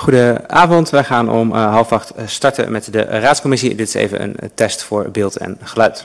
Goedenavond, wij gaan om 7:30 starten met de raadscommissie. Dit is even een test voor beeld en geluid.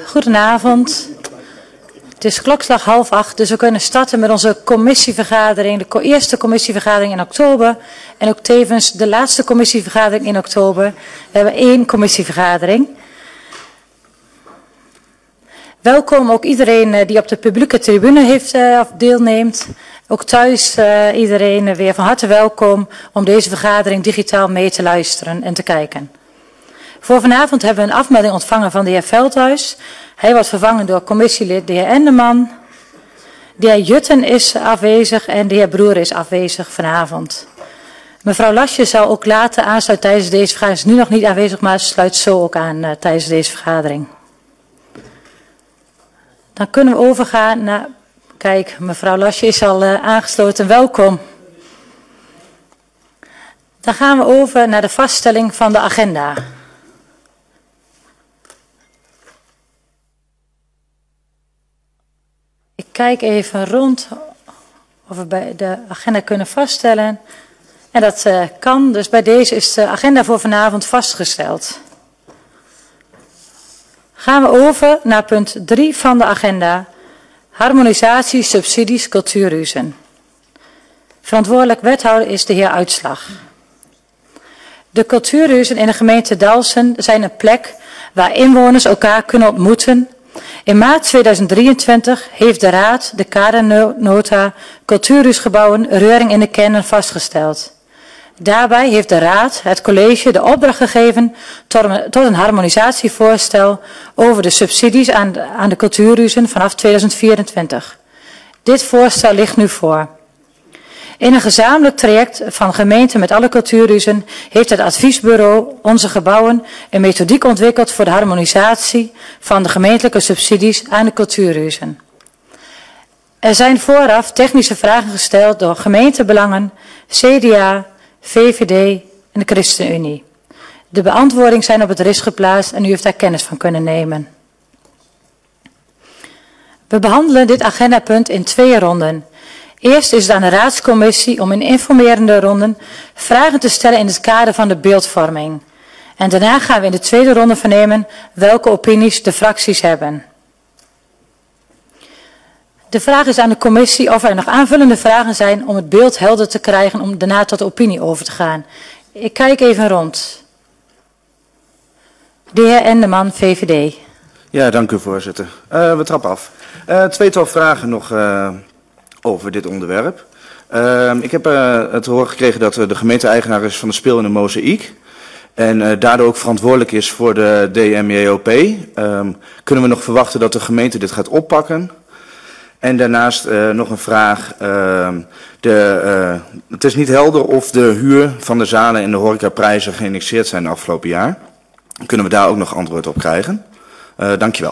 Goedenavond. Het is klokslag 7:30, dus we kunnen starten met onze commissievergadering. De eerste commissievergadering in oktober en ook tevens de laatste commissievergadering in oktober. We hebben 1 commissievergadering. Welkom ook iedereen die op de publieke tribune deelneemt. Ook thuis iedereen weer van harte welkom om deze vergadering digitaal mee te luisteren en te kijken. Voor vanavond hebben we een afmelding ontvangen van de heer Veldhuis. Hij wordt vervangen door commissielid de heer Enderman. De heer Jutten is afwezig en de heer Broer is afwezig vanavond. Mevrouw Lasje zal ook later aansluiten tijdens deze vergadering. Ze is nu nog niet aanwezig, maar sluit zo ook aan tijdens deze vergadering. Dan kunnen we overgaan naar... Kijk, mevrouw Lasje is al aangesloten. Welkom. Dan gaan we over naar de vaststelling van de agenda. Ik kijk even rond of we bij de agenda kunnen vaststellen. En dat kan, dus bij deze is de agenda voor vanavond vastgesteld. Gaan we over naar punt 3 van de agenda. Harmonisatie, subsidies, cultuurhuizen. Verantwoordelijk wethouder is de heer Uitslag. De cultuurhuizen in de gemeente Dalfsen zijn een plek waar inwoners elkaar kunnen ontmoeten. In maart 2023 heeft de Raad de kadernota cultuurhuisgebouwen Reuring in de Kernen vastgesteld. Daarbij heeft de Raad het college de opdracht gegeven tot een harmonisatievoorstel over de subsidies aan de cultuurhuizen vanaf 2024. Dit voorstel ligt nu voor. In een gezamenlijk traject van gemeenten met alle cultuurhuizen heeft het adviesbureau Onze Gebouwen een methodiek ontwikkeld voor de harmonisatie van de gemeentelijke subsidies aan de cultuurhuizen. Er zijn vooraf technische vragen gesteld door gemeentebelangen, CDA, VVD en de ChristenUnie. De beantwoordingen zijn op het RIS geplaatst en u heeft daar kennis van kunnen nemen. We behandelen dit agendapunt in 2 ronden. Eerst is het aan de raadscommissie om in informerende ronden vragen te stellen in het kader van de beeldvorming. En daarna gaan we in de tweede ronde vernemen welke opinies de fracties hebben. De vraag is aan de commissie of er nog aanvullende vragen zijn om het beeld helder te krijgen om daarna tot de opinie over te gaan. Ik kijk even rond. De heer Enderman, VVD. Ja, dank u voorzitter. We trappen af. 2-tal vragen nog over dit onderwerp. Ik heb het te horen gekregen dat de gemeente-eigenaar is van de Speel in de Mozaïek. En daardoor ook verantwoordelijk is voor de DMJOP. Kunnen we nog verwachten dat de gemeente dit gaat oppakken? En daarnaast nog een vraag. Het is niet helder of de huur van de zalen en de horecaprijzen geïndexeerd zijn de afgelopen jaar. Kunnen we daar ook nog antwoord op krijgen? Dank je wel.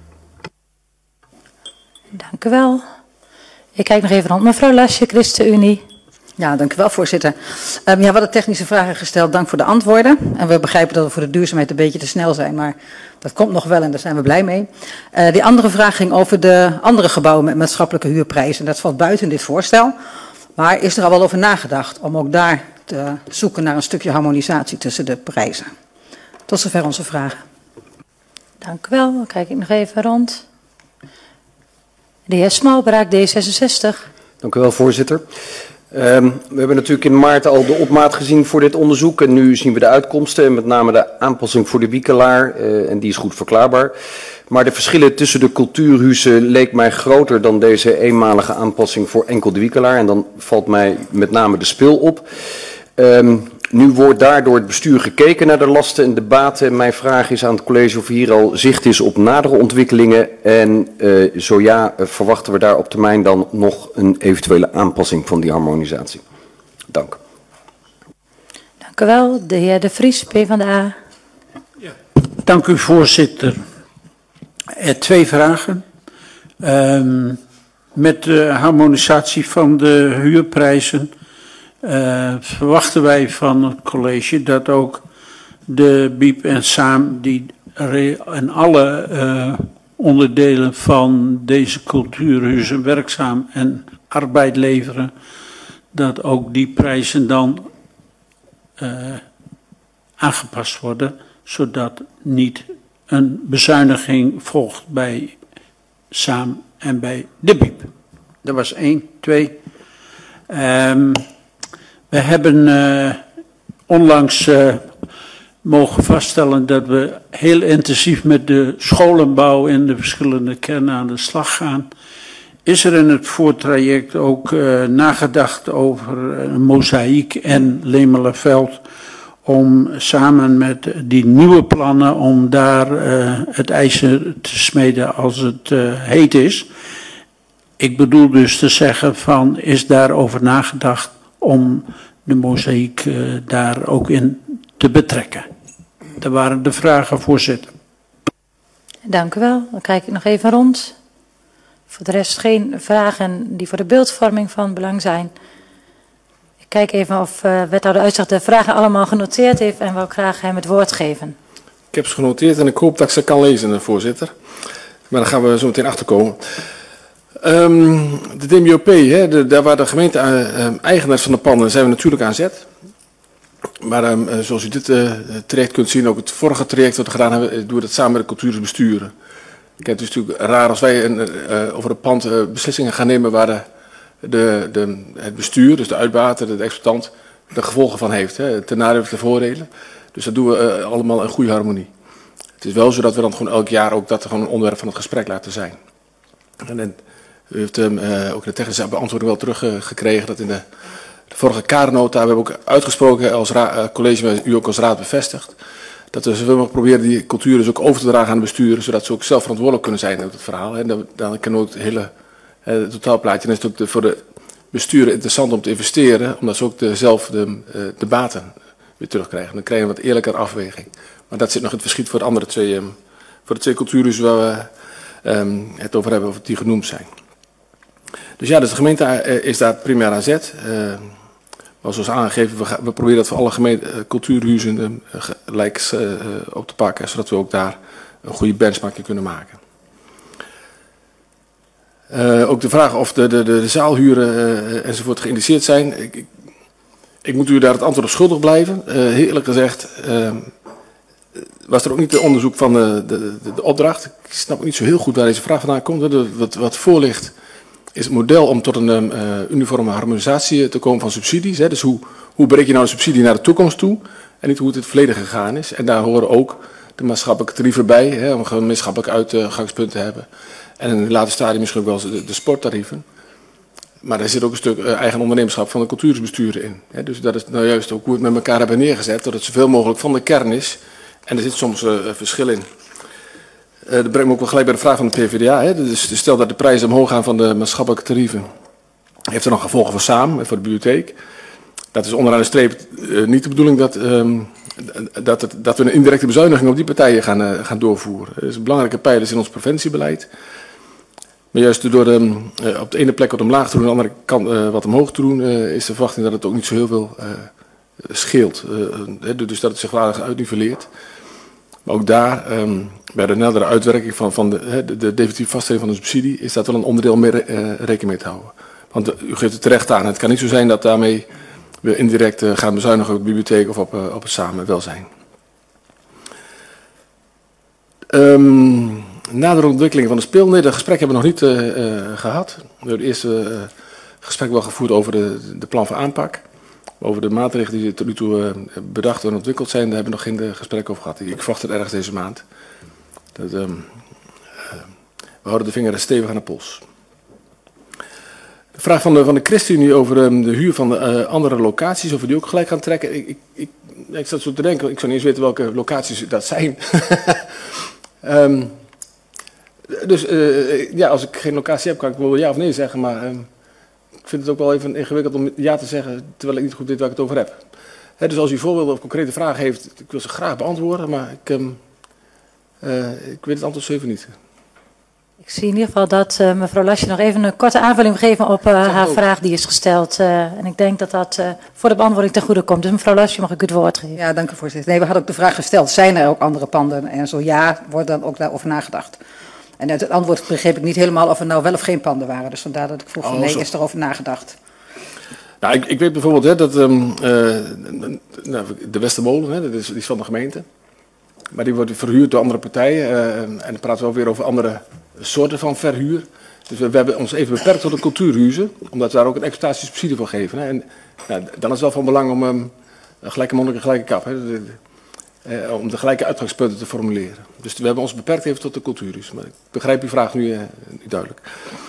Dank u wel. Ik kijk nog even rond. Mevrouw Lasje, ChristenUnie. Ja, dank u wel, voorzitter. We hadden technische vragen gesteld. Dank voor de antwoorden. En we begrijpen dat we voor de duurzaamheid een beetje te snel zijn, maar dat komt nog wel en daar zijn we blij mee. Die andere vraag ging over de andere gebouwen met maatschappelijke huurprijzen. Dat valt buiten dit voorstel. Maar is er al wel over nagedacht om ook daar te zoeken naar een stukje harmonisatie tussen de prijzen? Tot zover onze vragen. Dank u wel. Dan kijk ik nog even rond. De heer Smalbraak, D66. Dank u wel, voorzitter. We hebben natuurlijk in maart al de opmaat gezien voor dit onderzoek en nu zien we de uitkomsten en met name de aanpassing voor de wiekelaar en die is goed verklaarbaar. Maar de verschillen tussen de cultuurhuizen leek mij groter dan deze eenmalige aanpassing voor enkel de wiekelaar en dan valt mij met name de Speel op. Nu wordt daardoor het bestuur gekeken naar de lasten en de baten. En mijn vraag is aan het college of hier al zicht is op nadere ontwikkelingen. En zo ja, verwachten we daar op termijn dan nog een eventuele aanpassing van die harmonisatie. Dank. Dank u wel. De heer De Vries, PvdA. Ja. Dank u, voorzitter. 2 vragen. Met de harmonisatie van de huurprijzen verwachten wij van het college dat ook de BIEB en SAAM die en alle onderdelen van deze cultuurhuizen werkzaam en arbeid leveren, dat ook die prijzen dan aangepast worden, zodat niet een bezuiniging volgt bij SAAM en bij de BIEB. Dat was 1. 2. We hebben onlangs mogen vaststellen dat we heel intensief met de scholenbouw in de verschillende kernen aan de slag gaan. Is er in het voortraject ook nagedacht over Mozaïek en Lemelerveld om samen met die nieuwe plannen om daar het ijzer te smeden als het heet is? Ik bedoel dus te zeggen van, is daarover nagedacht om de Mozaïek daar ook in te betrekken? Dat waren de vragen, voorzitter. Dank u wel. Dan kijk ik nog even rond. Voor de rest geen vragen die voor de beeldvorming van belang zijn. Ik kijk even of wethouder Uitzicht de vragen allemaal genoteerd heeft en wil graag hem het woord geven. Ik heb ze genoteerd en ik hoop dat ik ze kan lezen, voorzitter. Maar daar gaan we zo meteen achter komen. De DMOP, daar waar de gemeente eigenaars van de panden, zijn we natuurlijk aan zet. Maar zoals u dit traject kunt zien, ook het vorige traject wat we gedaan hebben, doen we dat samen met de cultuurbesturen. Het is natuurlijk raar als wij over een pand beslissingen gaan nemen waar het bestuur, dus de uitbater, de exploitant, de gevolgen van heeft. Ten nadele of ten voordele. Dus dat doen we allemaal in goede harmonie. Het is wel zo dat we dan gewoon elk jaar ook dat gewoon een onderwerp van het gesprek laten zijn. En u heeft ook de technische beantwoording wel teruggekregen dat in de vorige kadernota hebben we ook uitgesproken als college, maar u ook als raad bevestigd, dat we zoveel mogelijk proberen die cultuur dus ook over te dragen aan de besturen, zodat ze ook zelf verantwoordelijk kunnen zijn op het verhaal. En dan kan ook het hele totaalplaatje. Dan is het ook voor de besturen interessant om te investeren, omdat ze ook zelf de baten weer terugkrijgen. Dan krijgen we een wat eerlijker afweging. Maar dat zit nog in het verschiet voor de andere twee, voor de twee culturen waar we het over hebben, of die genoemd zijn. Dus ja, dus de gemeente is daar primair aan zet. Maar zoals aangegeven, we proberen dat voor alle cultuurhuizen gelijk op te pakken, zodat we ook daar een goede benchmarking kunnen maken. Ook de vraag of de zaalhuren enzovoort geïndiceerd zijn. Ik moet u daar het antwoord op schuldig blijven. Heel eerlijk gezegd was er ook niet het onderzoek van de opdracht. Ik snap ook niet zo heel goed waar deze vraag vandaan komt. Wat voor ligt is het model om tot een uniforme harmonisatie te komen van subsidies. Hè. Dus hoe breek je nou een subsidie naar de toekomst toe en niet hoe het in het verleden gegaan is. En daar horen ook de maatschappelijke tarieven bij, hè, om gemeenschappelijk uitgangspunten te hebben. En in een later stadium misschien ook wel de sporttarieven. Maar daar zit ook een stuk eigen ondernemerschap van de cultuurbesturen in. Hè. Dus dat is nou juist ook hoe we het met elkaar hebben neergezet, dat het zoveel mogelijk van de kern is. En er zit soms verschil in. Dat brengt me ook wel gelijk bij de vraag van de PvdA. Hè. Dus stel dat de prijzen omhoog gaan van de maatschappelijke tarieven. Heeft er nog gevolgen voor SAAM en voor de bibliotheek? Dat is onderaan de streep niet de bedoeling dat we een indirecte bezuiniging op die partijen gaan doorvoeren. Dat is een belangrijke pijler in ons preventiebeleid. Maar juist door op de ene plek wat omlaag te doen, aan de andere kant wat omhoog te doen, is de verwachting dat het ook niet zo heel veel scheelt. Dus dat het zich waardig uitniveleert. Maar ook daar, bij de nadere uitwerking van de definitieve vaststelling van de subsidie, is dat wel een onderdeel meer rekening mee te houden. Want u geeft het terecht aan, het kan niet zo zijn dat daarmee we indirect gaan bezuinigen op de bibliotheek of op het samenwelzijn. Nadere ontwikkeling van de speel. Nee, dat gesprek hebben we nog niet gehad. We hebben het eerste gesprek wel gevoerd over de plan van aanpak. Over de maatregelen die tot nu toe bedacht en ontwikkeld zijn, daar hebben we nog geen gesprek over gehad. Ik verwacht het ergens deze maand. We houden de vinger stevig aan de pols. De vraag van de ChristenUnie over de huur van de andere locaties, of we die ook gelijk gaan trekken. Ik zat zo te denken, ik zou niet eens weten welke locaties dat zijn. Dus als ik geen locatie heb, kan ik wel ja of nee zeggen, maar ik vind het ook wel even ingewikkeld om ja te zeggen, terwijl ik niet goed weet waar ik het over heb. Dus als u voorbeelden of concrete vragen heeft, ik wil ze graag beantwoorden, maar ik weet het antwoord zo even niet. Ik zie in ieder geval dat mevrouw Lasje nog even een korte aanvulling wil geven op haar vraag die is gesteld. En ik denk dat dat voor de beantwoording ten goede komt. Dus mevrouw Lasje, mag ik u het woord geven? Ja, dank u voorzitter. Nee, we hadden ook de vraag gesteld, zijn er ook andere panden? En zo ja, wordt dan ook daarover nagedacht. En uit het antwoord begreep ik niet helemaal of er nou wel of geen panden waren. Dus vandaar dat ik vroeg van nee, is er over nagedacht? Nou, ik weet bijvoorbeeld dat de Westermolen, die is van de gemeente. Maar die wordt verhuurd door andere partijen. En dan praten we ook weer over andere soorten van verhuur. Dus we hebben ons even beperkt tot de cultuurhuizen, omdat we daar ook een exploitatiesubsidie voor geven. Hè. En dan is het wel van belang om een gelijke monnik en gelijke kap, hè, om de gelijke uitgangspunten te formuleren. Dus we hebben ons beperkt even tot de cultuurhuizen. Maar ik begrijp uw vraag nu niet duidelijk.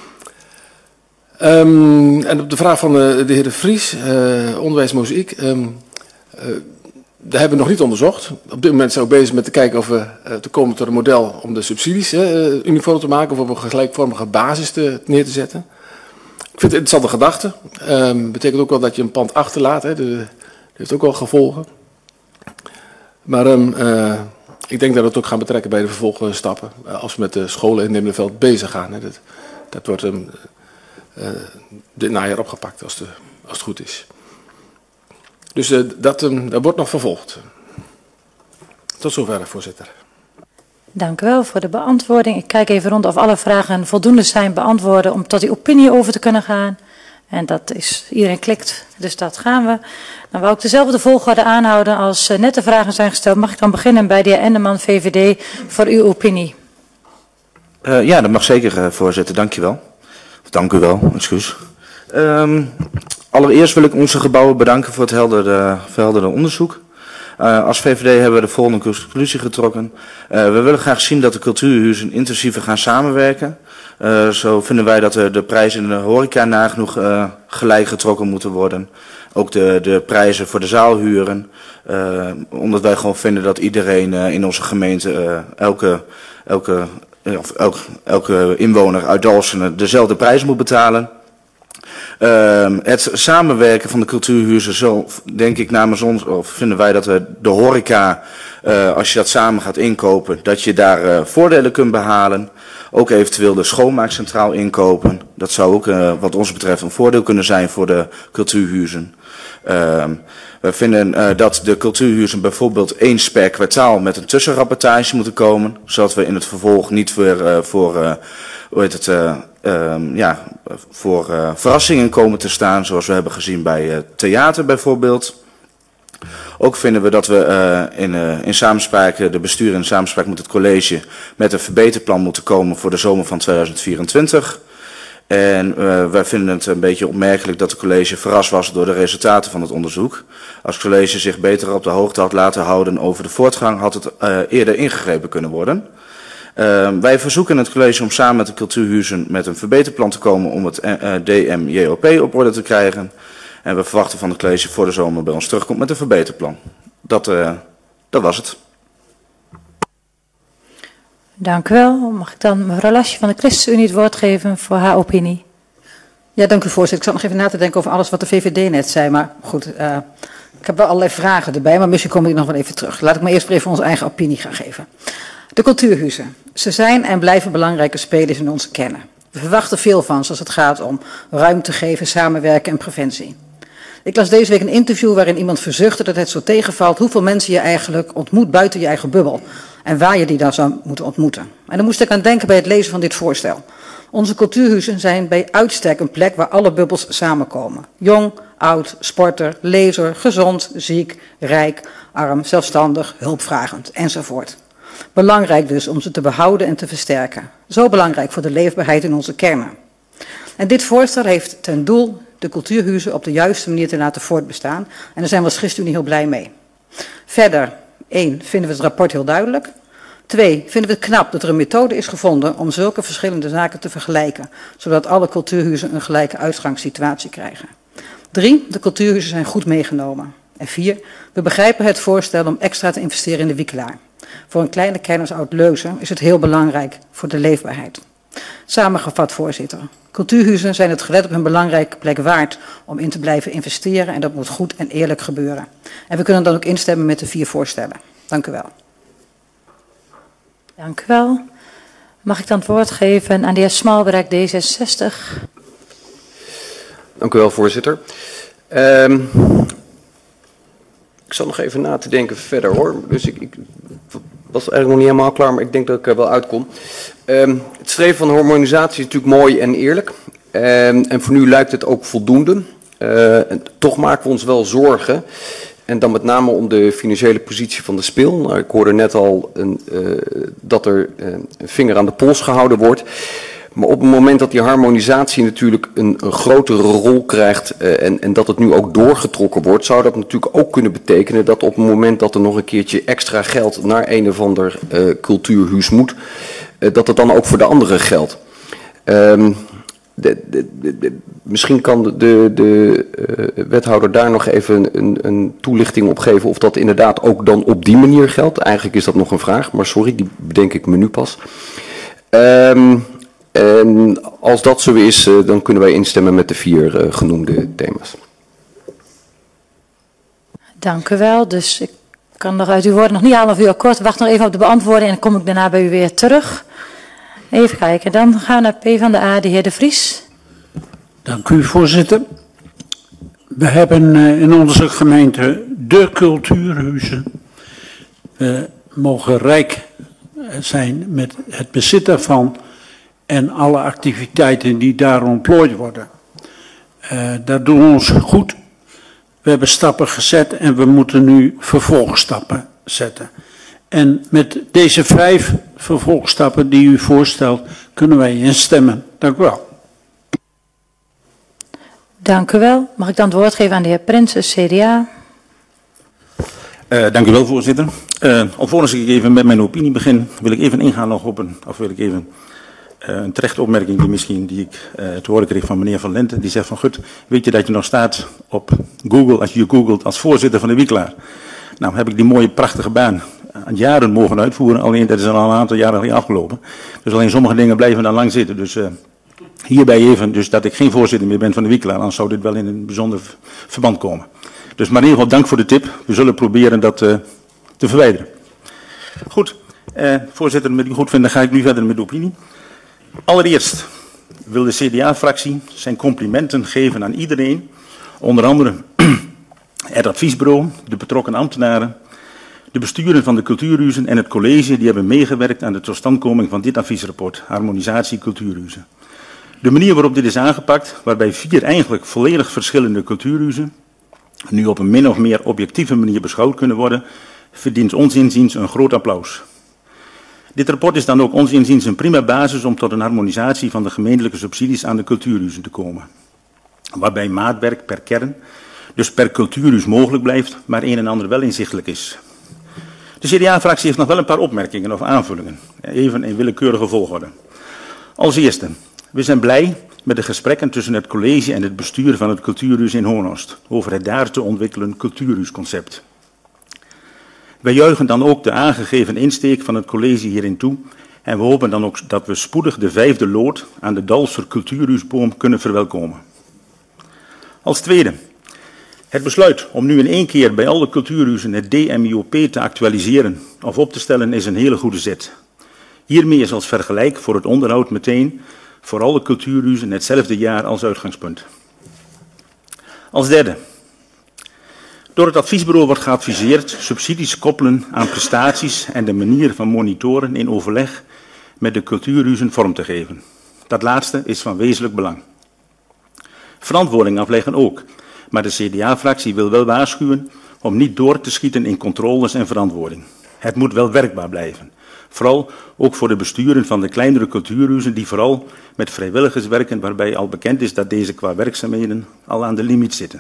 En op de vraag van de heer De Vries, onderwijs mozaïek, daar hebben we nog niet onderzocht. Op dit moment zijn we bezig met te kijken of we te komen tot een model om de subsidies uniform te maken of op een gelijkvormige basis neer te zetten. Ik vind het een interessante gedachte. Betekent ook wel dat je een pand achterlaat. Hè. Dat heeft ook wel gevolgen. Maar ik denk dat we het ook gaan betrekken bij de vervolgstappen. Als we met de scholen in Nimmerveld bezig gaan. Hè. Dat wordt dit najaar opgepakt als het goed is. Dus dat wordt nog vervolgd. Tot zover, voorzitter. Dank u wel voor de beantwoording. Ik kijk even rond of alle vragen voldoende zijn beantwoorden om tot die opinie over te kunnen gaan. En dat is, iedereen klikt, dus dat gaan we. Dan wou ik dezelfde volgorde aanhouden als net de vragen zijn gesteld. Mag ik dan beginnen bij de heer Enderman, VVD, voor uw opinie? Ja, dat mag zeker, voorzitter. Dank je wel. Of dank u wel, excuus. Allereerst wil ik onze gebouwen bedanken voor het verhelderde onderzoek. Als VVD hebben we de volgende conclusie getrokken. We willen graag zien dat de cultuurhuizen intensiever gaan samenwerken. Zo vinden wij dat de prijzen in de horeca nagenoeg gelijk getrokken moeten worden. Ook de prijzen voor de zaalhuren. Omdat wij gewoon vinden dat iedereen in onze gemeente, elke inwoner uit Dalfsen dezelfde prijs moet betalen. Het samenwerken van de cultuurhuizen, zo denk ik namens ons, of vinden wij dat de horeca, als je dat samen gaat inkopen, dat je daar voordelen kunt behalen. Ook eventueel de schoonmaak centraal inkopen. Dat zou ook wat ons betreft een voordeel kunnen zijn voor de cultuurhuizen. We vinden dat de cultuurhuizen bijvoorbeeld eens per kwartaal met een tussenrapportage moeten komen. Zodat we in het vervolg niet weer voor verrassingen komen te staan. Zoals we hebben gezien bij theater bijvoorbeeld. Ook vinden we dat we in samenspraak, de bestuur in samenspraak met het college, met een verbeterplan moeten komen voor de zomer van 2024. En wij vinden het een beetje opmerkelijk dat het college verrast was door de resultaten van het onderzoek. Als het college zich beter op de hoogte had laten houden over de voortgang, had het eerder ingegrepen kunnen worden. Wij verzoeken het college om samen met de cultuurhuizen met een verbeterplan te komen om het DMJOP op orde te krijgen. En we verwachten van het college voor de zomer bij ons terugkomt met een verbeterplan. Dat was het. Dank u wel. Mag ik dan mevrouw Lasje van de ChristenUnie het woord geven voor haar opinie? Ja, dank u voorzitter. Ik zat nog even na te denken over alles wat de VVD net zei. Maar goed, ik heb wel allerlei vragen erbij, maar misschien kom ik nog wel even terug. Laat ik maar eerst even onze eigen opinie gaan geven. De cultuurhuizen. Ze zijn en blijven belangrijke spelers in onze kennen. We verwachten veel van ze als het gaat om ruimte geven, samenwerken en preventie. Ik las deze week een interview waarin iemand verzuchtte dat het zo tegenvalt hoeveel mensen je eigenlijk ontmoet buiten je eigen bubbel. En waar je die dan zou moeten ontmoeten. En dan moest ik aan denken bij het lezen van dit voorstel. Onze cultuurhuizen zijn bij uitstek een plek waar alle bubbels samenkomen. Jong, oud, sporter, lezer, gezond, ziek, rijk, arm, zelfstandig, hulpvragend enzovoort. Belangrijk dus om ze te behouden en te versterken. Zo belangrijk voor de leefbaarheid in onze kernen. En dit voorstel heeft ten doel de cultuurhuizen op de juiste manier te laten voortbestaan. En daar zijn we als ChristenUnie heel blij mee. Verder, 1, vinden we het rapport heel duidelijk. 2, vinden we het knap dat er een methode is gevonden om zulke verschillende zaken te vergelijken. Zodat alle cultuurhuizen een gelijke uitgangssituatie krijgen. 3, de cultuurhuizen zijn goed meegenomen. En 4, we begrijpen het voorstel om extra te investeren in de Wiekelaar. Voor een kleine kern als Oud-Leuzen is het heel belangrijk voor de leefbaarheid. Samengevat, voorzitter. Cultuurhuizen zijn het gelet op een belangrijke plek waard om in te blijven investeren en dat moet goed en eerlijk gebeuren. En we kunnen dan ook instemmen met de 4 voorstellen. Dank u wel. Dank u wel. Mag ik dan het woord geven aan de heer Smalberg, D66? Dank u wel, voorzitter. Ik zal nog even na te denken verder hoor. Dus ik was eigenlijk nog niet helemaal klaar, maar ik denk dat ik er wel uitkom. Het streven van harmonisatie is natuurlijk mooi en eerlijk. En voor nu lijkt het ook voldoende. En toch maken we ons wel zorgen. En dan met name om de financiële positie van de spil. Nou, ik hoorde net al dat er een vinger aan de pols gehouden wordt. Maar op het moment dat die harmonisatie natuurlijk een grotere rol krijgt en dat het nu ook doorgetrokken wordt, zou dat natuurlijk ook kunnen betekenen dat op het moment dat er nog een keertje extra geld naar een of ander cultuurhuis moet, dat het dan ook voor de anderen geldt. Misschien kan de wethouder daar nog even een toelichting op geven of dat inderdaad ook dan op die manier geldt. Eigenlijk is dat nog een vraag, maar sorry, die bedenk ik me nu pas. En als dat zo is, dan kunnen wij instemmen met de 4 genoemde thema's. Dank u wel. Dus ik kan nog uit uw woorden nog niet halen of u akkoord. Wacht nog even op de beantwoording en dan kom ik daarna bij u weer terug. Even kijken, dan gaan we naar PvdA, de heer De Vries. Dank u, voorzitter. We hebben in onze gemeente de cultuurhuizen. We mogen rijk zijn met het bezit daarvan en alle activiteiten die daar ontplooid worden. Dat doen we ons goed. We hebben stappen gezet en we moeten nu vervolgstappen zetten. En met deze 5 vervolgstappen die u voorstelt, kunnen wij instemmen. Dank u wel. Dank u wel. Mag ik dan het woord geven aan de heer Prinsen, CDA? Dank u wel, voorzitter. Alvorens ik even met mijn opinie begin, wil ik even ingaan nog op een terechte opmerking die ik te horen kreeg van meneer Van Lente. Die zegt van, gut, weet je dat je nog staat op Google, als je je googelt, als voorzitter van de Wiklaar. Nou heb ik die mooie, prachtige baan aan jaren mogen uitvoeren, alleen dat is al een aantal jaren geleden afgelopen. Dus alleen sommige dingen blijven dan lang zitten. Dus hierbij even, dus dat ik geen voorzitter meer ben van de Wiklaar, anders zou dit wel in een bijzonder verband komen. Dus maar in ieder geval dank voor de tip. We zullen proberen dat te verwijderen. Goed, voorzitter, met u goed vinden ga ik nu verder met de opinie. Allereerst wil de CDA-fractie zijn complimenten geven aan iedereen, onder andere het adviesbureau, de betrokken ambtenaren, de besturen van de cultuurhuizen en het college die hebben meegewerkt aan de totstandkoming van dit adviesrapport, Harmonisatie Cultuurhuizen. De manier waarop dit is aangepakt, waarbij 4 eigenlijk volledig verschillende cultuurhuizen nu op een min of meer objectieve manier beschouwd kunnen worden, verdient ons inziens een groot applaus. Dit rapport is dan ook ons inziens een prima basis om tot een harmonisatie van de gemeentelijke subsidies aan de cultuurhuizen te komen. Waarbij maatwerk per kern, dus per cultuurhuis mogelijk blijft, maar een en ander wel inzichtelijk is. De CDA-fractie heeft nog wel een paar opmerkingen of aanvullingen, even in willekeurige volgorde. Als eerste, we zijn blij met de gesprekken tussen het college en het bestuur van het cultuurhuis in Honhorst over het daar te ontwikkelen cultuurhuisconcept. Wij juichen dan ook de aangegeven insteek van het college hierin toe en we hopen dan ook dat we spoedig de 5e lood aan de Dalser cultuurhuisboom kunnen verwelkomen. Als tweede, het besluit om nu in één keer bij alle cultuurhuizen het DMIOP te actualiseren of op te stellen is een hele goede zet. Hiermee is als vergelijk voor het onderhoud meteen voor alle cultuurhuizen hetzelfde jaar als uitgangspunt. Als derde, door het adviesbureau wordt geadviseerd subsidies koppelen aan prestaties en de manier van monitoren in overleg met de cultuurhuizen vorm te geven. Dat laatste is van wezenlijk belang. Verantwoording afleggen ook, maar de CDA-fractie wil wel waarschuwen om niet door te schieten in controles en verantwoording. Het moet wel werkbaar blijven. Vooral ook voor de besturen van de kleinere cultuurhuizen die vooral met vrijwilligers werken waarbij al bekend is dat deze qua werkzaamheden al aan de limiet zitten.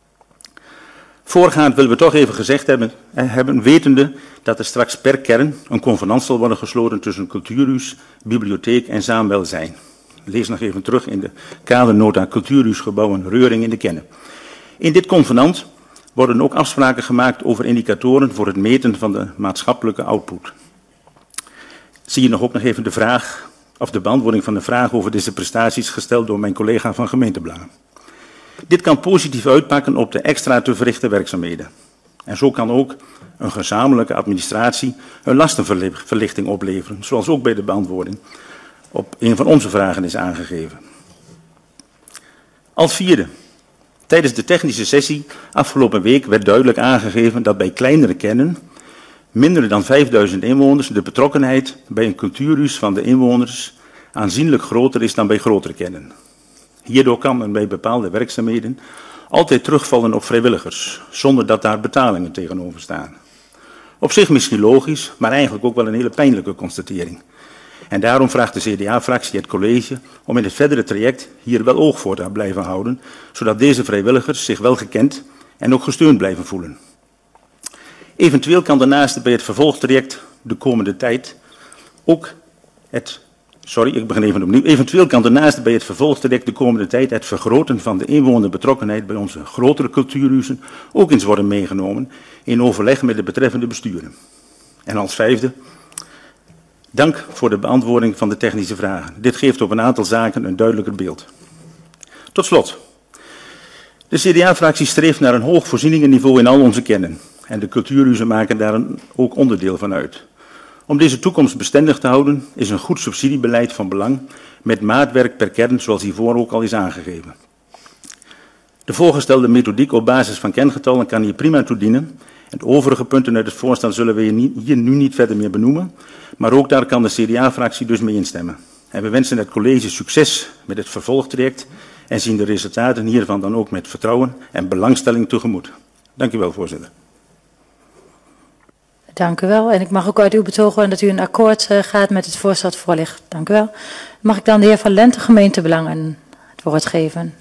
Voorgaand willen we toch even gezegd hebben, wetende dat er straks per kern een convenant zal worden gesloten tussen cultuurhuis, bibliotheek en saamwelzijn. Lees nog even terug in de kadernota cultuurhuisgebouwen Reuring in de Kenne. In dit convenant worden ook afspraken gemaakt over indicatoren voor het meten van de maatschappelijke output. Zie je nog ook nog even de vraag, of de beantwoording van de vraag over deze prestaties gesteld door mijn collega van gemeentebelangen. Dit kan positief uitpakken op de extra te verrichten werkzaamheden. En zo kan ook een gezamenlijke administratie een lastenverlichting opleveren, zoals ook bij de beantwoording op een van onze vragen is aangegeven. Als vierde, tijdens de technische sessie afgelopen week werd duidelijk aangegeven dat bij kleinere kernen, minder dan 5000 inwoners, de betrokkenheid bij een cultuurhuis van de inwoners aanzienlijk groter is dan bij grotere kernen. Hierdoor kan men bij bepaalde werkzaamheden altijd terugvallen op vrijwilligers, zonder dat daar betalingen tegenover staan. Op zich misschien logisch, maar eigenlijk ook wel een hele pijnlijke constatering. En daarom vraagt de CDA-fractie het college om in het verdere traject hier wel oog voor te blijven houden, zodat deze vrijwilligers zich wel gekend en ook gesteund blijven voelen. Eventueel kan daarnaast bij het vervolgtraject de komende tijd ook Eventueel kan daarnaast bij het vervolgtraject de komende tijd het vergroten van de inwonerbetrokkenheid bij onze grotere cultuurhuizen ook eens worden meegenomen in overleg met de betreffende besturen. En als vijfde, dank voor de beantwoording van de technische vragen. Dit geeft op een aantal zaken een duidelijker beeld. Tot slot. De CDA-fractie streeft naar een hoog voorzieningenniveau in al onze kernen. En de cultuurhuizen maken daar ook onderdeel van uit. Om deze toekomst bestendig te houden is een goed subsidiebeleid van belang met maatwerk per kern zoals hiervoor ook al is aangegeven. De voorgestelde methodiek op basis van kerngetallen kan hier prima toe dienen. En de overige punten uit het voorstel zullen we hier nu niet verder meer benoemen. Maar ook daar kan de CDA-fractie dus mee instemmen. En we wensen het college succes met het vervolgtraject en zien de resultaten hiervan dan ook met vertrouwen en belangstelling tegemoet. Dank u wel, voorzitter. Dank u wel. En ik mag ook uit uw betoog horen dat u een akkoord gaat met het voorstel dat voor ligt. Dank u wel. Mag ik dan de heer Van Lente, gemeentebelangen, het woord geven?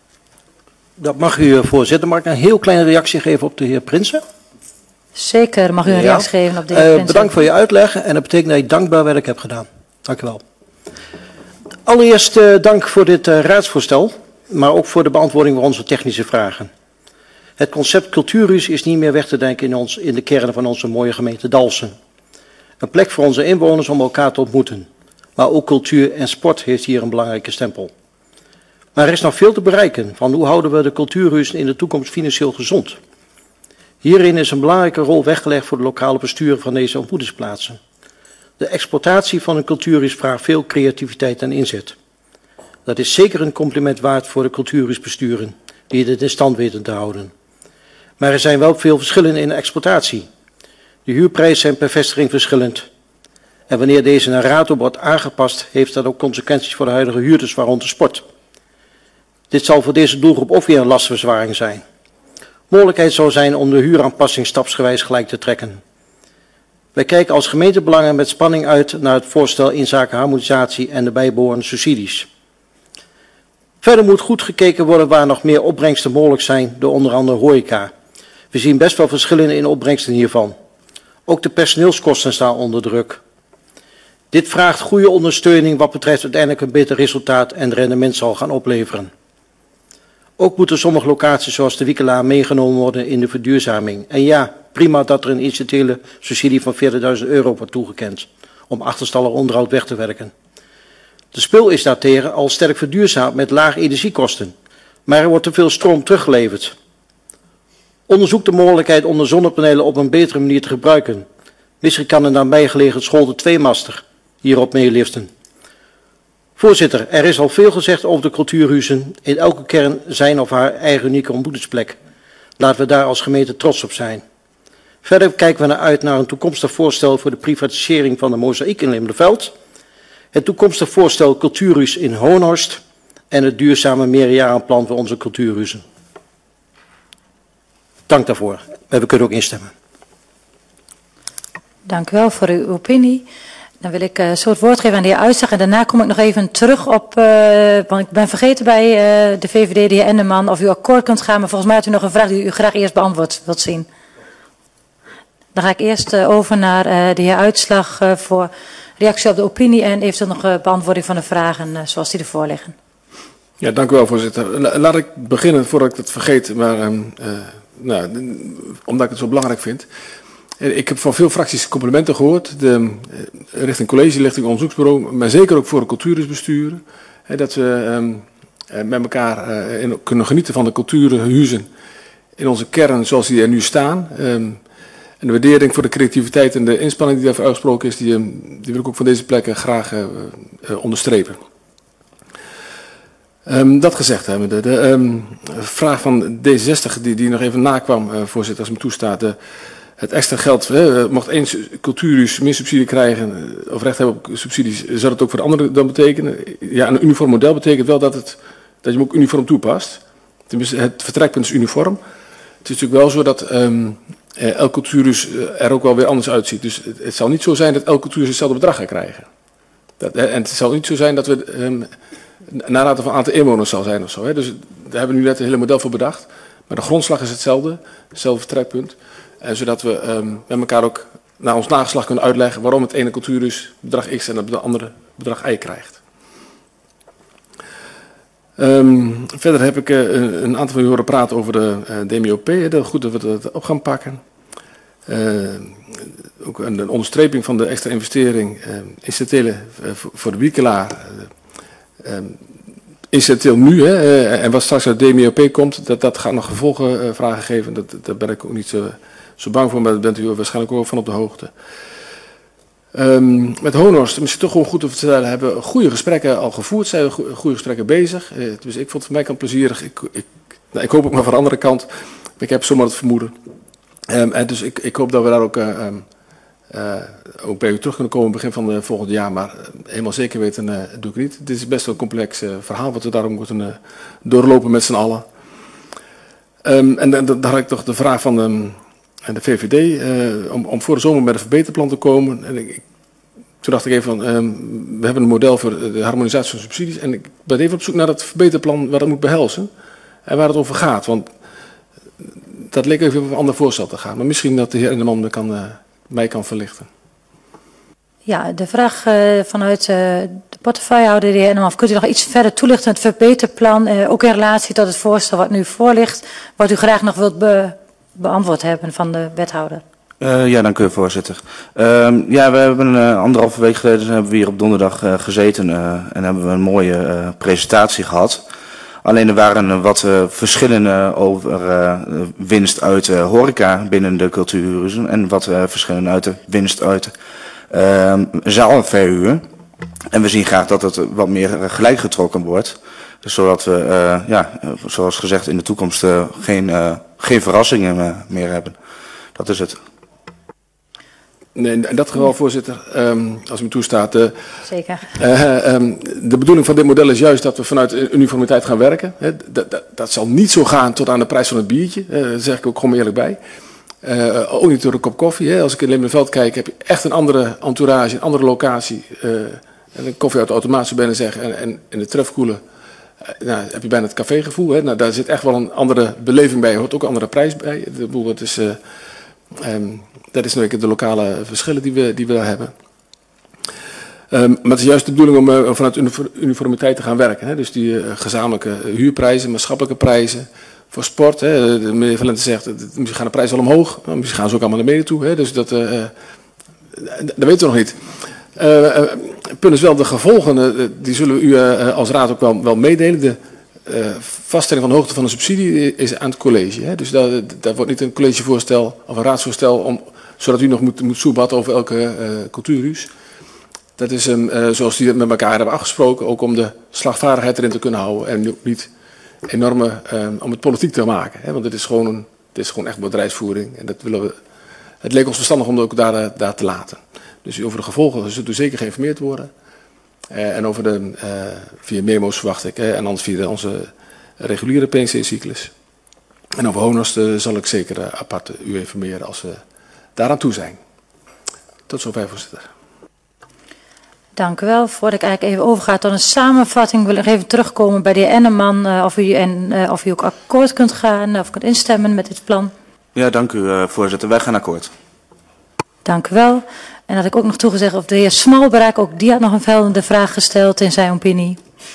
Dat mag u, voorzitter. Mag ik een heel kleine reactie geven op de heer Prinsen? Zeker, mag u een reactie geven op de heer Prinsen. Bedankt voor je uitleg en dat betekent dat ik dankbaar werk heb gedaan. Dank u wel. Allereerst dank voor dit raadsvoorstel, maar ook voor de beantwoording van onze technische vragen. Het concept cultuurhuis is niet meer weg te denken in de kern van onze mooie gemeente Dalfsen. Een plek voor onze inwoners om elkaar te ontmoeten. Maar ook cultuur en sport heeft hier een belangrijke stempel. Maar er is nog veel te bereiken van hoe houden we de cultuurhuizen in de toekomst financieel gezond. Hierin is een belangrijke rol weggelegd voor de lokale besturen van deze ontmoetingsplaatsen. De exploitatie van een cultuurhuis vraagt veel creativiteit en inzet. Dat is zeker een compliment waard voor de cultuurhuisbesturen die dit in stand weten te houden. Maar er zijn wel veel verschillen in de exploitatie. De huurprijzen zijn per vestiging verschillend. En wanneer deze naar rato wordt aangepast, heeft dat ook consequenties voor de huidige huurders, waaronder sport. Dit zal voor deze doelgroep ook weer een lastverzwaring zijn. Mogelijkheid zou zijn om de huuraanpassing stapsgewijs gelijk te trekken. Wij kijken als gemeentebelangen met spanning uit naar het voorstel inzake harmonisatie en de bijbehorende subsidies. Verder moet goed gekeken worden waar nog meer opbrengsten mogelijk zijn door onder andere horeca. We zien best wel verschillen in opbrengsten hiervan. Ook de personeelskosten staan onder druk. Dit vraagt goede ondersteuning wat betreft uiteindelijk een beter resultaat en rendement zal gaan opleveren. Ook moeten sommige locaties zoals de Wiekelaar meegenomen worden in de verduurzaming. En ja, prima dat er een incidentele subsidie van €40.000 wordt toegekend om achterstallig onderhoud weg te werken. De spil is daartegen al sterk verduurzaamd met lage energiekosten, maar er wordt te veel stroom teruggeleverd. Onderzoek de mogelijkheid om de zonnepanelen op een betere manier te gebruiken. Misschien kan een nabijgelegen school de 2-master hierop meeliften. Voorzitter, er is al veel gezegd over de cultuurhuizen. In elke kern zijn of haar eigen unieke ontmoetingsplek. Laten we daar als gemeente trots op zijn. Verder kijken we uit naar een toekomstig voorstel voor de privatisering van de Mozaïek in Limmerveld. Het toekomstig voorstel cultuurhuis in Hoornhorst en het duurzame meerjarenplan voor onze cultuurhuizen. Dank daarvoor. We kunnen ook instemmen. Dank u wel voor uw opinie. Dan wil ik zo het woord geven aan de heer Uitzag en daarna kom ik nog even terug op, want ik ben vergeten bij de VVD, de heer Enderman, of u akkoord kunt gaan, maar volgens mij had u nog een vraag die u graag eerst beantwoord wilt zien. Dan ga ik eerst over naar de heer Uitslag voor reactie op de opinie en eventueel nog beantwoording van de vragen zoals die ervoor liggen. Ja, dank u wel, voorzitter. Laat ik beginnen voordat ik het vergeet, maar omdat ik het zo belangrijk vind. Ik heb van veel fracties complimenten gehoord, richting college, richting onderzoeksbureau, maar zeker ook voor de cultuurhuisbesturen. Dat we met elkaar kunnen genieten van de cultuurhuizen in onze kern zoals die er nu staan. En de waardering voor de creativiteit en de inspanning die daarvoor uitgesproken is, die wil ik ook van deze plekken graag onderstrepen. Dat gezegd hebben, de vraag van D66 die nog even nakwam, voorzitter, als het me toestaat. Het extra geld, mocht één cultuurhuis meer subsidie krijgen of recht hebben op subsidies, zou dat ook voor de anderen dan betekenen? Ja, een uniform model betekent wel dat je hem ook uniform toepast. Tenminste, het vertrekpunt is uniform. Het is natuurlijk wel zo dat elk cultuurhuis er ook wel weer anders uitziet. Dus het zal niet zo zijn dat elk cultuurhuis hetzelfde bedrag gaat krijgen. En het zal niet zo zijn dat we naarmate van aantal inwoners zal zijn of zo. Hè. Dus daar hebben we nu net een hele model voor bedacht. Maar de grondslag is hetzelfde vertrekpunt. En zodat we met elkaar ook naar ons nageslag kunnen uitleggen waarom het ene cultuurhuis bedrag X en het andere bedrag Y krijgt. Verder heb ik een aantal van u horen praten over de DMOP. Goed dat we dat op gaan pakken. Ook een onderstreping van de extra investering incidentele voor de wiekelaar. Incidenteel nu, hè, en wat straks uit de DMOP komt, dat gaat nog gevolgvragen geven. Daar ben ik ook niet zo bang voor, maar daar bent u waarschijnlijk ook van op de hoogte. Met Honors, misschien toch gewoon goed te vertellen, hebben we goede gesprekken al gevoerd, zijn we goede gesprekken bezig. Dus ik vond het voor mij kant plezierig. Ik hoop ook maar van de andere kant. Ik heb zomaar het vermoeden. Dus ik hoop dat we daar ook bij u terug kunnen komen begin van het volgende jaar. Maar helemaal zeker weten doe ik niet. Dit is best wel een complex verhaal wat we daarom moeten doorlopen met z'n allen. En dan had ik toch de vraag van de VVD om voor de zomer met een verbeterplan te komen. En toen dacht ik even van, we hebben een model voor de harmonisatie van subsidies. En ik ben even op zoek naar dat verbeterplan waar dat moet behelzen. En waar het over gaat. Want dat leek even op een ander voorstel te gaan. Maar misschien dat de heer Enderman mij kan verlichten. Ja, de vraag vanuit de portefeuillehouder, de heer Enderman, kunt u nog iets verder toelichten? Het verbeterplan, ook in relatie tot het voorstel wat nu voor ligt, wat u graag nog wilt beantwoord hebben van de wethouder. Ja, dank u, voorzitter. Ja, we hebben 1,5 week geleden hebben we hier op donderdag gezeten en hebben we een mooie presentatie gehad. Alleen er waren wat verschillen over winst uit horeca binnen de cultuurhuizen en wat verschillen uit de winst uit zaalverhuur. En we zien graag dat het wat meer gelijk getrokken wordt. Dus zodat we, zoals gezegd, in de toekomst geen verrassingen meer hebben. Dat is het. Nee, in dat geval, voorzitter, als u me toestaat. Zeker. De bedoeling van dit model is juist dat we vanuit uniformiteit gaan werken. Dat zal niet zo gaan tot aan de prijs van het biertje. Daar zeg ik ook gewoon eerlijk bij. Ook niet door een kop koffie. Als ik in Leemdenveld kijk, heb je echt een andere entourage, een andere locatie. En een koffie uit de automaat zou bijna zeggen. En in de trefkoelen heb je bijna het cafégevoel. Nou, daar zit echt wel een andere beleving bij. Er hoort ook een andere prijs bij. Dat is natuurlijk de lokale verschillen die we daar hebben. Maar het is juist de bedoeling om vanuit uniformiteit te gaan werken. Hè? Dus die gezamenlijke huurprijzen, maatschappelijke prijzen. Voor sport, hè? De meneer Van Lente zegt, misschien gaan de prijzen wel omhoog. Maar misschien gaan ze ook allemaal naar beneden toe. Hè? Dus dat weten we nog niet. Het punt is wel, de gevolgen, die zullen we u als raad ook wel meedelen. De vaststelling van de hoogte van de subsidie is aan het college. Hè? Dus daar wordt niet een collegevoorstel of een raadsvoorstel zodat u nog moet soebatten over elke cultuurhuis. Dat is zoals die met elkaar hebben afgesproken, ook om de slagvaardigheid erin te kunnen houden en niet enorme om het politiek te maken. Hè? Want het is gewoon echt bedrijfsvoering en dat willen we. Het leek ons verstandig om het ook daar te laten. Dus over de gevolgen zult u zeker geïnformeerd worden. En over via memo's verwacht ik, en anders via onze reguliere PNC-cyclus. En over Honors zal ik zeker apart u informeren als we daaraan toe zijn. Tot zover, voorzitter. Dank u wel. Voordat ik eigenlijk even overga tot een samenvatting, wil ik even terugkomen bij de heer Enderman. Of u ook akkoord kunt gaan of kunt instemmen met dit plan. Ja, dank u, voorzitter. Wij gaan akkoord. Dank u wel. En had ik ook nog toegezegd of de heer Smalbraak, ook die had nog een vullende vraag gesteld in zijn opinie.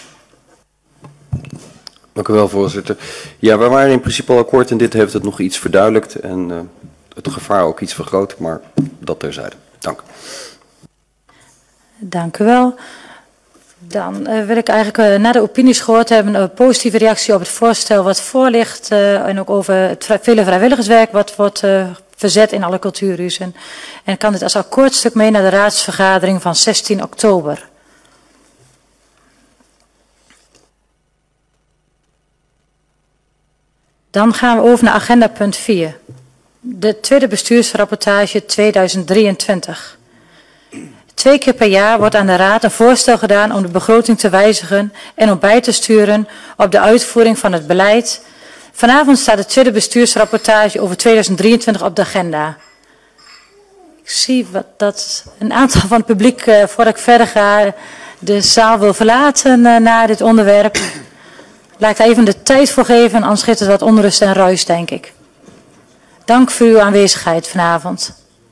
Dank u wel, voorzitter. Ja, we waren in principe al akkoord en dit heeft het nog iets verduidelijkt en het gevaar ook iets vergroot, maar dat terzijde. Dank. Dank u wel. Dan wil ik eigenlijk na de opinies gehoord hebben een positieve reactie op het voorstel wat voor ligt en ook over het vele vrijwilligerswerk wat wordt verzet in alle cultuurhuizen. En kan dit als akkoordstuk mee naar de raadsvergadering van 16 oktober. Dan gaan we over naar agenda punt 4. De tweede bestuursrapportage 2023. 2 keer per jaar wordt aan de Raad een voorstel gedaan om de begroting te wijzigen en om bij te sturen op de uitvoering van het beleid Vanavond staat de tweede bestuursrapportage over 2023 op de agenda. Ik zie dat een aantal van het publiek, voordat ik verder ga, de zaal wil verlaten na dit onderwerp. Laat ik daar even de tijd voor geven, anders geeft het wat onrust en ruis, denk ik. Dank voor uw aanwezigheid vanavond.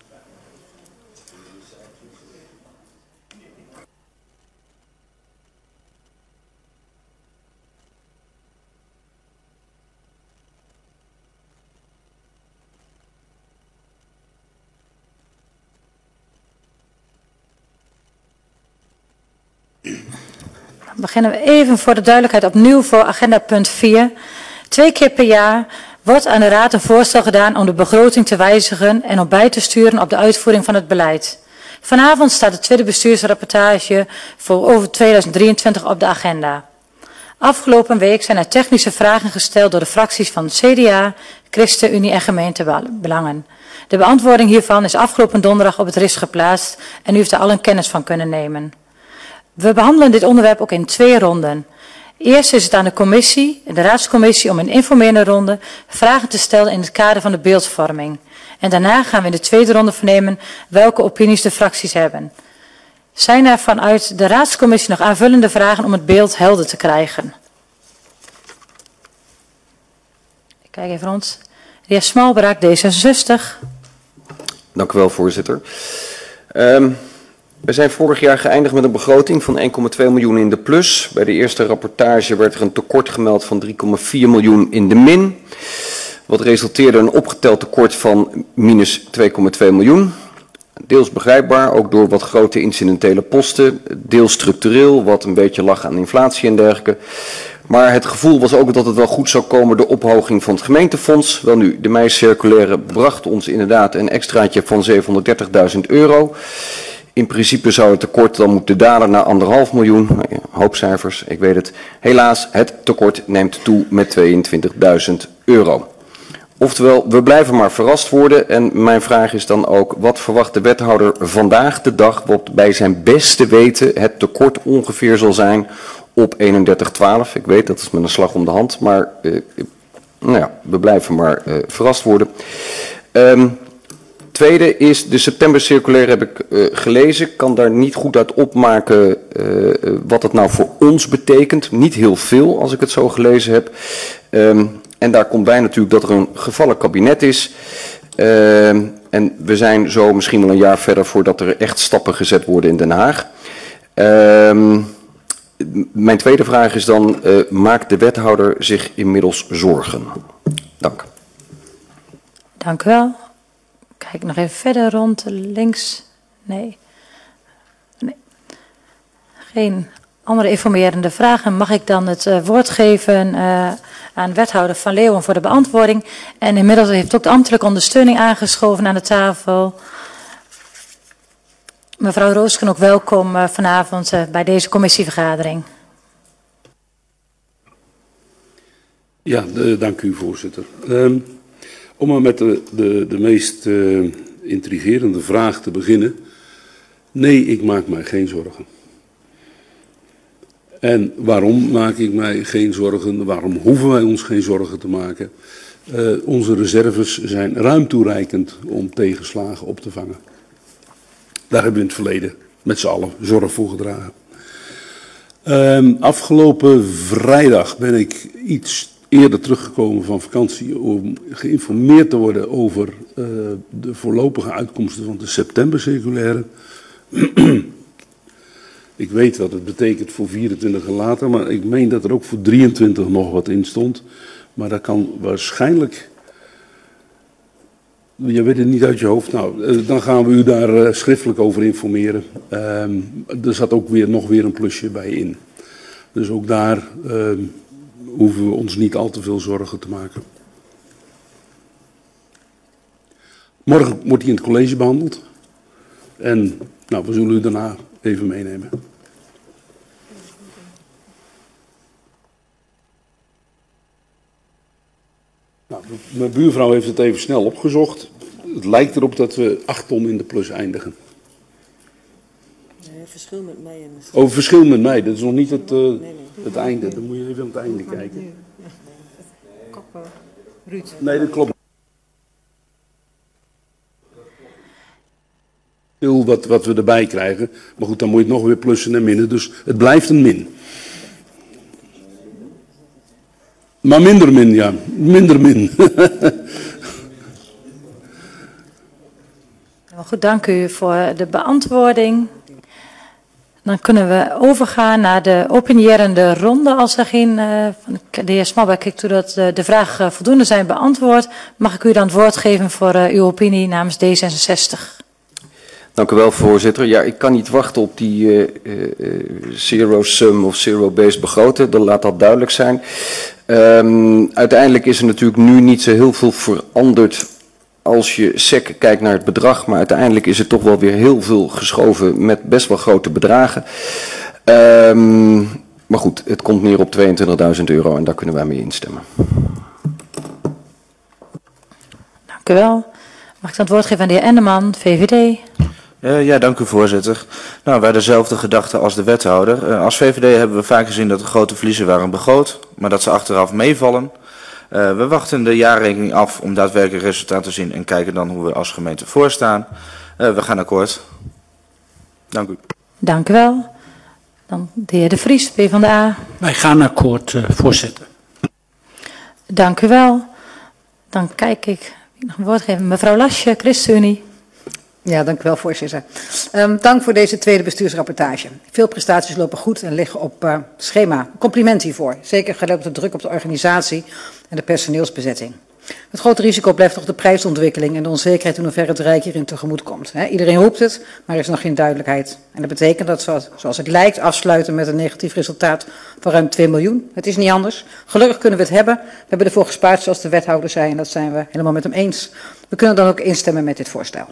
Dan beginnen we even voor de duidelijkheid opnieuw voor agenda punt 4. 2 keer per jaar wordt aan de Raad een voorstel gedaan om de begroting te wijzigen en om bij te sturen op de uitvoering van het beleid. Vanavond staat de tweede bestuursrapportage voor over 2023 op de agenda. Afgelopen week zijn er technische vragen gesteld door de fracties van CDA, ChristenUnie en Gemeentebelangen. De beantwoording hiervan is afgelopen donderdag op het RIS geplaatst en u heeft er al een kennis van kunnen nemen. We behandelen dit onderwerp ook in 2 ronden. Eerst is het aan de commissie, de raadscommissie, om in informerende ronde vragen te stellen in het kader van de beeldvorming. En daarna gaan we in de tweede ronde vernemen welke opinies de fracties hebben. Zijn er vanuit de raadscommissie nog aanvullende vragen om het beeld helder te krijgen? Ik kijk even rond. De heer Smalbraak, D66. Dank u wel, voorzitter. We zijn vorig jaar geëindigd met een begroting van 1,2 miljoen in de plus. Bij de eerste rapportage werd er een tekort gemeld van 3,4 miljoen in de min. Wat resulteerde in een opgeteld tekort van minus 2,2 miljoen. Deels begrijpbaar, ook door wat grote incidentele posten. Deels structureel, wat een beetje lag aan inflatie en dergelijke. Maar het gevoel was ook dat het wel goed zou komen door ophoging van het gemeentefonds. Wel nu, de mei-circulaire bracht ons inderdaad een extraatje van 730.000 euro. In principe zou het tekort dan moeten dalen naar 1,5 miljoen. Hoopcijfers, ik weet het. Helaas, het tekort neemt toe met 22.000 euro. Oftewel, we blijven maar verrast worden. En mijn vraag is dan ook, wat verwacht de wethouder vandaag de dag, wat bij zijn beste weten het tekort ongeveer zal zijn op 31/12. Ik weet, dat is met een slag om de hand, maar nou ja, we blijven maar verrast worden. Tweede is, de september-circulaire heb ik gelezen. Ik kan daar niet goed uit opmaken wat het nou voor ons betekent. Niet heel veel, als ik het zo gelezen heb. En daar komt bij natuurlijk dat er een gevallen kabinet is. En we zijn zo misschien wel een jaar verder voordat er echt stappen gezet worden in Den Haag. Mijn tweede vraag is dan, maakt de wethouder zich inmiddels zorgen? Dank. Dank u wel. Kijk nog even verder rond, links. Nee. Geen andere informerende vragen. Mag ik dan het woord geven aan wethouder Van Leeuwen voor de beantwoording. En inmiddels heeft ook de ambtelijke ondersteuning aangeschoven aan de tafel. Mevrouw Roosken, ook welkom vanavond bij deze commissievergadering. Ja, dank u, voorzitter. Om maar met de meest intrigerende vraag te beginnen. Nee, ik maak mij geen zorgen. En waarom maak ik mij geen zorgen? Waarom hoeven wij ons geen zorgen te maken? Onze reserves zijn ruim toereikend om tegenslagen op te vangen. Daar hebben we in het verleden met z'n allen zorg voor gedragen. Afgelopen vrijdag ben ik iets eerder teruggekomen van vakantie om geïnformeerd te worden over de voorlopige uitkomsten van de september-circulaire. Ik weet wat het betekent voor 24 en later, maar ik meen dat er ook voor 23 nog wat in stond. Maar dat kan waarschijnlijk, je weet het niet uit je hoofd, nou, dan gaan we u daar schriftelijk over informeren. Er zat ook nog weer een plusje bij in. Dus ook daar hoeven we ons niet al te veel zorgen te maken. Morgen wordt hij in het college behandeld. En nou, we zullen u daarna even meenemen. Nou, mijn buurvrouw heeft het even snel opgezocht. Het lijkt erop dat we 8 ton in de plus eindigen. Verschil met mij en de... Oh, verschil met mij. Dat is nog niet het einde. Dan moet je even aan het einde kijken. Ruud? Nee, dat klopt. Wat we erbij krijgen. Maar goed, dan moet je het nog weer plussen en minnen. Dus het blijft een min. Maar minder min, ja. Minder min. Goed, dank u voor de beantwoording. Dan kunnen we overgaan naar de opinierende ronde. Als er geen, de heer Smalbeck, ik toe dat de vragen voldoende zijn beantwoord. Mag ik u dan het woord geven voor uw opinie namens D66? Dank u wel, voorzitter. Ja, ik kan niet wachten op die zero-sum of zero-based begroten. Dan laat dat duidelijk zijn. Uiteindelijk is er natuurlijk nu niet zo heel veel veranderd als je sec kijkt naar het bedrag. Maar uiteindelijk is er toch wel weer heel veel geschoven met best wel grote bedragen. Maar goed, het komt neer op €22.000 en daar kunnen wij mee instemmen. Dank u wel. Mag ik dan het woord geven aan de heer Enneman, VVD? Ja, dank u voorzitter. Nou, wij dezelfde gedachten als de wethouder. Als VVD hebben we vaak gezien dat er grote verliezen waren begroot, maar dat ze achteraf meevallen. We wachten de jaarrekening af om daadwerkelijk resultaat te zien en kijken dan hoe we als gemeente voorstaan. We gaan akkoord. Dank u. Dank u wel. Dan de heer De Vries, PvdA. Wij gaan akkoord, voorzitter. Dank u wel. Dan kijk ik, wie nog een woord geven. Mevrouw Lasje, ChristenUnie. Ja, dank u wel, voorzitter. Dank voor deze tweede bestuursrapportage. Veel prestaties lopen goed en liggen op schema. Compliment hiervoor. Zeker gelet op de druk op de organisatie en de personeelsbezetting. Het grote risico blijft toch de prijsontwikkeling en de onzekerheid in hoeverre het Rijk hierin tegemoet komt. Iedereen roept het, maar er is nog geen duidelijkheid. En dat betekent dat we, zoals het lijkt, afsluiten met een negatief resultaat van ruim 2 miljoen. Het is niet anders. Gelukkig kunnen we het hebben. We hebben ervoor gespaard, zoals de wethouder zei, en dat zijn we helemaal met hem eens. We kunnen dan ook instemmen met dit voorstel.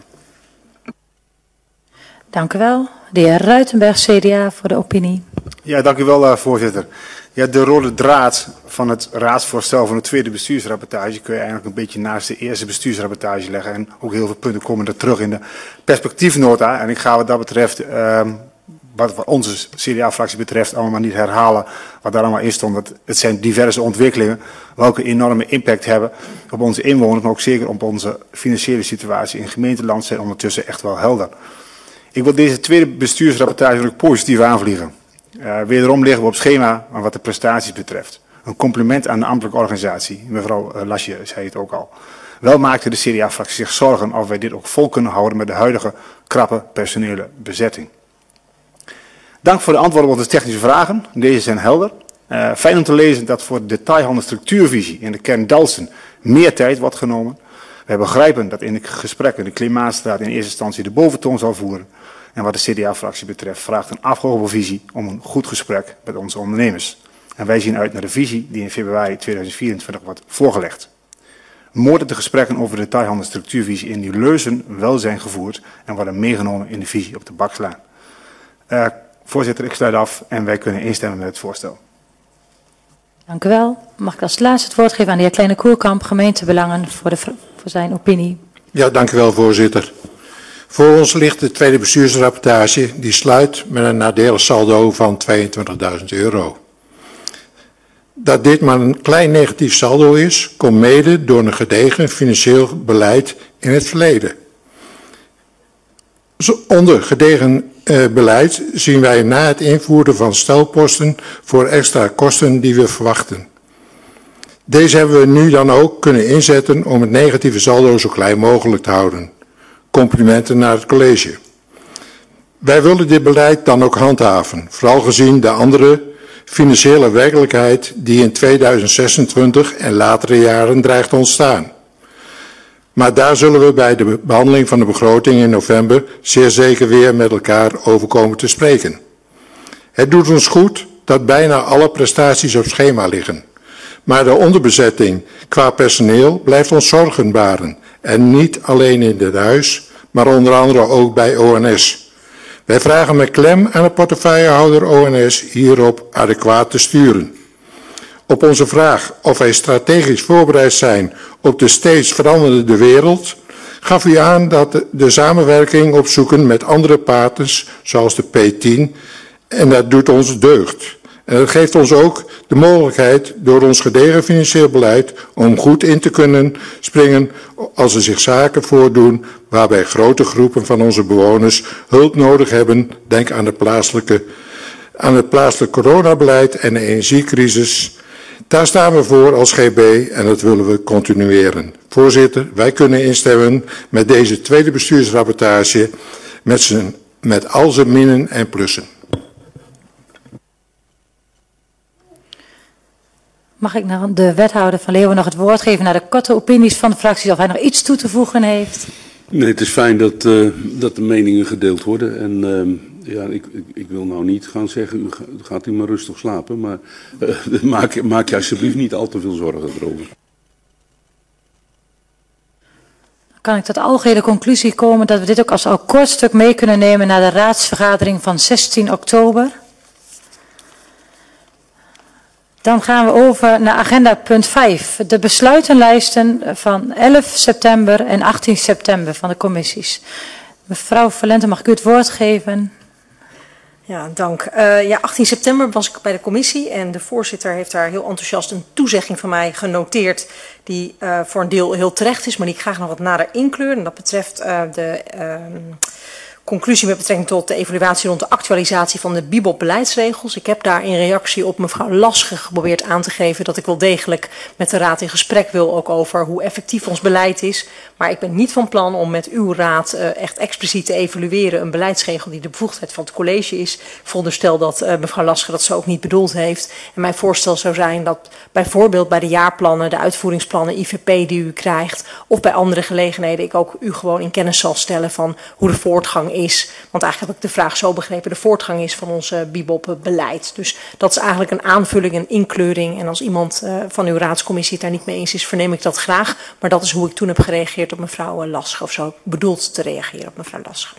Dank u wel. De heer Ruitenberg, CDA, voor de opinie. Ja, dank u wel, voorzitter. Ja, de rode draad van het raadsvoorstel van de tweede bestuursrapportage kun je eigenlijk een beetje naast de eerste bestuursrapportage leggen. En ook heel veel punten komen er terug in de perspectiefnota. En ik ga wat dat betreft, wat onze CDA-fractie betreft, allemaal niet herhalen wat daar allemaal in stond. Het zijn diverse ontwikkelingen welke enorme impact hebben op onze inwoners, maar ook zeker op onze financiële situatie in gemeenteland zijn ondertussen echt wel helder. Ik wil deze tweede bestuursrapportage ook positief aanvliegen. Wederom liggen we op schema aan wat de prestaties betreft. Een compliment aan de ambtelijke organisatie. Mevrouw Lasje zei het ook al. Wel maakte de CDA-fractie zich zorgen of wij dit ook vol kunnen houden met de huidige krappe personele bezetting. Dank voor de antwoorden op onze technische vragen. Deze zijn helder. Fijn om te lezen dat voor de detailhandel structuurvisie in de kern Dalfsen meer tijd wordt genomen. Wij begrijpen dat in de gesprekken de Klimaatstraat in eerste instantie de boventoon zal voeren. En wat de CDA-fractie betreft vraagt een afgehouden visie om een goed gesprek met onze ondernemers. En wij zien uit naar de visie die in februari 2024 wordt voorgelegd. Mooi dat de gesprekken over de detailhandel structuurvisie in die leuzen wel zijn gevoerd en worden meegenomen in de visie op de bakslaan. Voorzitter, ik sluit af en wij kunnen instemmen met het voorstel. Dank u wel. Mag ik als laatste het woord geven aan de heer Kleine Koerkamp, gemeentebelangen, voor zijn opinie. Ja, dank u wel, voorzitter. Voor ons ligt de tweede bestuursrapportage die sluit met een nadelig saldo van €22.000. Dat dit maar een klein negatief saldo is, komt mede door een gedegen financieel beleid in het verleden. Onder gedegen beleid zien wij na het invoeren van stelposten voor extra kosten die we verwachten. Deze hebben we nu dan ook kunnen inzetten om het negatieve saldo zo klein mogelijk te houden. Complimenten naar het college. Wij willen dit beleid dan ook handhaven, vooral gezien de andere financiële werkelijkheid die in 2026 en latere jaren dreigt te ontstaan. Maar daar zullen we bij de behandeling van de begroting in november zeer zeker weer met elkaar over komen te spreken. Het doet ons goed dat bijna alle prestaties op schema liggen. Maar de onderbezetting qua personeel blijft ons zorgen baren. En niet alleen in dit huis, maar onder andere ook bij ONS. Wij vragen met klem aan de portefeuillehouder ONS hierop adequaat te sturen. Op onze vraag of wij strategisch voorbereid zijn op de steeds veranderende wereld, gaf u aan dat de samenwerking opzoeken met andere partners, zoals de P10, en dat doet ons deugd. En dat geeft ons ook de mogelijkheid door ons gedegen financieel beleid om goed in te kunnen springen als er zich zaken voordoen waarbij grote groepen van onze bewoners hulp nodig hebben. Denk aan het plaatselijk coronabeleid en de energiecrisis. Daar staan we voor als GB en dat willen we continueren. Voorzitter, wij kunnen instemmen met deze tweede bestuursrapportage met al zijn minnen en plussen. Mag ik naar de wethouder van Leeuwen nog het woord geven naar de korte opinies van de fracties of hij nog iets toe te voegen heeft? Nee, het is fijn dat de meningen gedeeld worden. En ja, ik wil nou niet gaan zeggen, gaat u maar rustig slapen. Maar maak je alsjeblieft niet al te veel zorgen erover. Kan ik tot de algehele conclusie komen dat we dit ook als akkoordstuk mee kunnen nemen naar de raadsvergadering van 16 oktober? Dan gaan we over naar agenda punt 5. De besluitenlijsten van 11 september en 18 september van de commissies. Mevrouw Valente, mag ik u het woord geven? Ja, dank. 18 september was ik bij de commissie en de voorzitter heeft daar heel enthousiast een toezegging van mij genoteerd die voor een deel heel terecht is, maar die ik graag nog wat nader inkleur. En dat betreft de conclusie met betrekking tot de evaluatie rond de actualisatie van de BIBOP-beleidsregels. Ik heb daar in reactie op mevrouw Lasche geprobeerd aan te geven dat ik wel degelijk met de raad in gesprek wil ook over hoe effectief ons beleid is. Maar ik ben niet van plan om met uw raad echt expliciet te evalueren een beleidsregel die de bevoegdheid van het college is. Ik veronderstel dat mevrouw Lasche dat zo ook niet bedoeld heeft. En mijn voorstel zou zijn dat bijvoorbeeld bij de jaarplannen, de uitvoeringsplannen, IVP die u krijgt, of bij andere gelegenheden ik ook u gewoon in kennis zal stellen van hoe de voortgang is. Want eigenlijk heb ik de vraag zo begrepen, de voortgang is van ons BIBOP-beleid. Dus dat is eigenlijk een aanvulling, een inkleuring. En als iemand van uw raadscommissie het daar niet mee eens is, verneem ik dat graag. Maar dat is hoe ik toen heb gereageerd op mevrouw Lasche. Of zo bedoeld te reageren op mevrouw Lasche.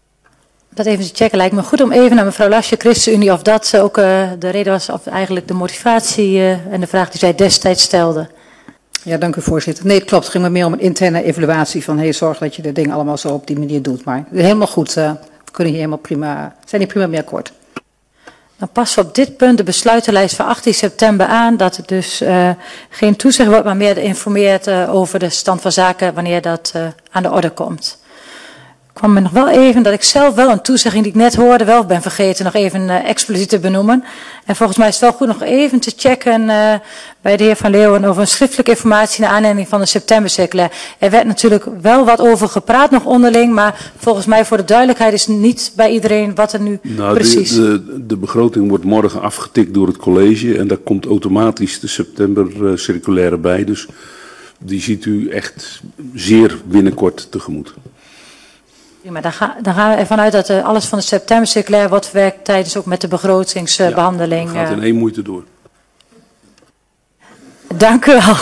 Dat even te checken lijkt me goed om even naar mevrouw Lasche, ChristenUnie, of dat ook de reden was, of eigenlijk de motivatie en de vraag die zij destijds stelde. Ja, dank u voorzitter. Nee, het klopt. Het ging me meer om een interne evaluatie van zorg dat je de dingen allemaal zo op die manier doet. Maar helemaal goed. We kunnen hier helemaal prima, zijn hier prima mee akkoord. Dan passen we op dit punt de besluitenlijst van 18 september aan. Dat het dus geen toezicht wordt, maar meer informeert over de stand van zaken wanneer dat aan de orde komt. Ik kwam me nog wel even dat ik zelf wel een toezegging die ik net hoorde wel ben vergeten nog even expliciet te benoemen. En volgens mij is het wel goed nog even te checken bij de heer Van Leeuwen over een schriftelijke informatie naar aanleiding van de septembercirculaire. Er werd natuurlijk wel wat over gepraat nog onderling, maar volgens mij voor de duidelijkheid is niet bij iedereen wat er nu precies... De begroting wordt morgen afgetikt door het college en daar komt automatisch de septembercirculaire bij. Dus die ziet u echt zeer binnenkort tegemoet. Ja, maar dan gaan we ervan uit dat alles van de septembercirculaire wordt verwerkt tijdens ook met de begrotingsbehandeling. Ja, dat gaat in één moeite door. Dank u wel.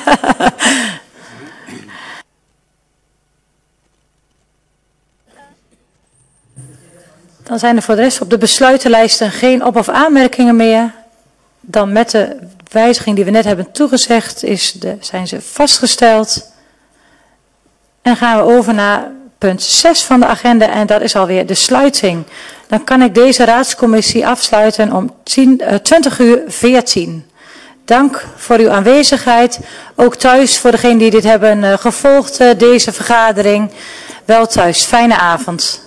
Dan zijn er voor de rest op de besluitenlijsten geen op- of aanmerkingen meer. Dan met de wijziging die we net hebben toegezegd zijn ze vastgesteld. En gaan we over naar punt 6 van de agenda en dat is alweer de sluiting. Dan kan ik deze raadscommissie afsluiten om 20:14. Dank voor uw aanwezigheid. Ook thuis voor degenen die dit hebben gevolgd, deze vergadering. Wel thuis. Fijne avond.